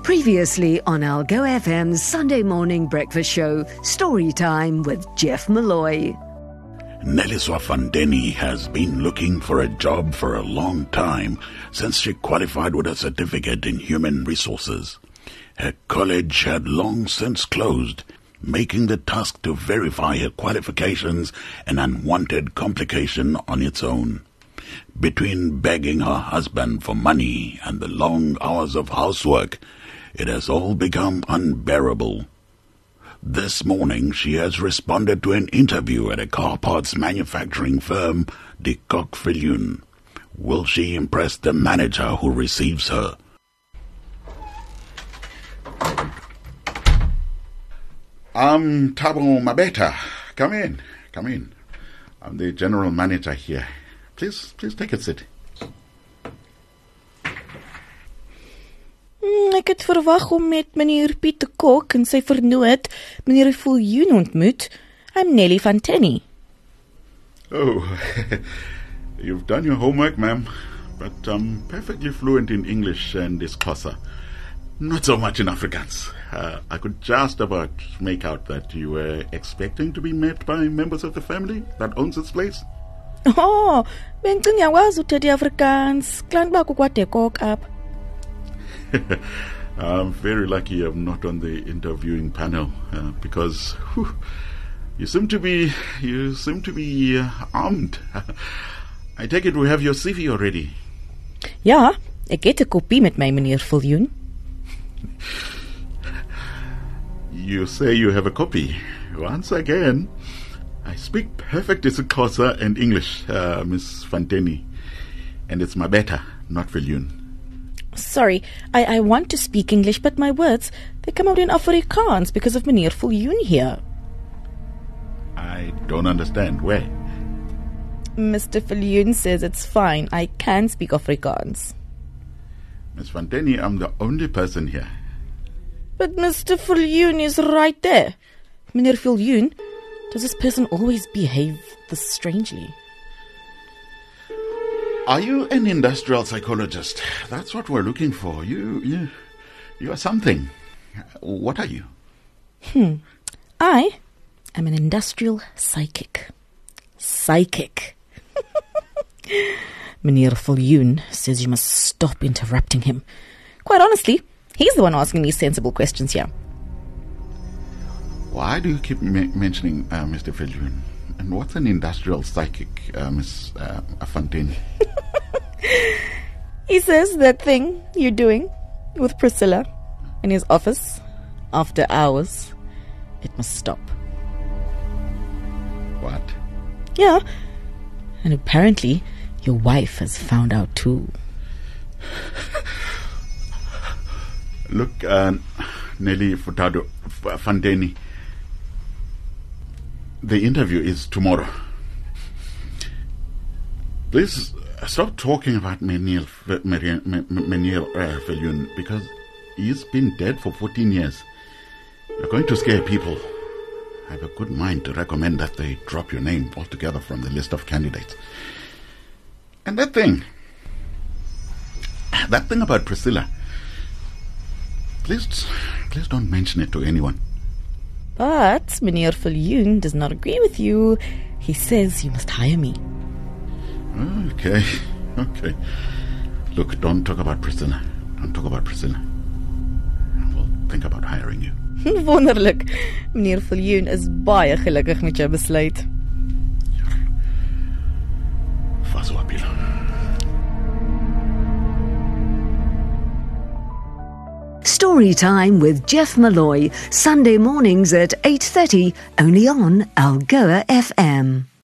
Previously on Algoa FM's Sunday morning breakfast show, Storytime with Jeff Malloy. Neliswa Fandeni has been looking for a job for a long time since she qualified with a certificate in human resources. Her college had long since closed, making the task to verify her qualifications an unwanted complication on its own. Between begging her husband for money and the long hours of housework, it has all become unbearable. This morning she has responded to an interview at a car parts manufacturing firm, De Kock Viljoen. Will she impress the manager who receives her? Thabo Mabeta, come in. I'm the general manager here. Please take a seat. Ek het verwag om met meneer Piet de Kock en sy vernoot, meneer Viljoen ontmoet. I'm Nelly Fanteni. Oh, you've done your homework, ma'am. But I'm perfectly fluent in English and Xhosa. Not so much in Afrikaans. I could just about make out that you were expecting to be met by members of the family that owns this place. Oh, bengicinga uyakwazi uthetha Afrikaans. Klant bakho kwa De Kock apha. I'm very lucky I'm not on the interviewing panel because you seem to be armed. I take it we have your CV already. Ja, ek het 'n kopie met my, meneer Viljoen. You say you have a copy. Once again, I speak perfect Xhosa and English, Miss Fanteni. And it's Mabeta, not Viljoen. Sorry, I want to speak English, but my words, they come out in Afrikaans because of meneer Viljoen here. I don't understand. Where? Mr. Viljoen says it's fine. I can speak Afrikaans. Miss Fanteni, I'm the only person here. But Mr. Viljoen is right there. Meneer Viljoen, does this person always behave this strangely? Are you an industrial psychologist? That's what we're looking for. You are something. What are you? I am an industrial psychic. Meneer Viljoen says you must stop interrupting him. Quite honestly, he's the one asking me sensible questions here. Why do you keep mentioning Mr. Viljoen? And what's an industrial psychic, Miss Fanteni? He says that thing you're doing with Priscilla in his office after hours, it must stop. What? Yeah. And apparently your wife has found out too. Look, Nelly Fanteni, the interview is tomorrow. Please stop talking about Meneer Viljoen because he's been dead for 14 years. You're going to scare people. I have a good mind to recommend that they drop your name altogether from the list of candidates. And that thing about Priscilla, please don't mention it to anyone. But meneer Viljoen does not agree with you. He says you must hire me. Okay. Look, don't talk about Priscilla. I will think about hiring you. Wonderlik. Meneer Viljoen is baie gelukkig met jou besluit. Fazwapila. Storytime with Jeff Malloy, Sunday mornings at 8:30, only on Algoa FM.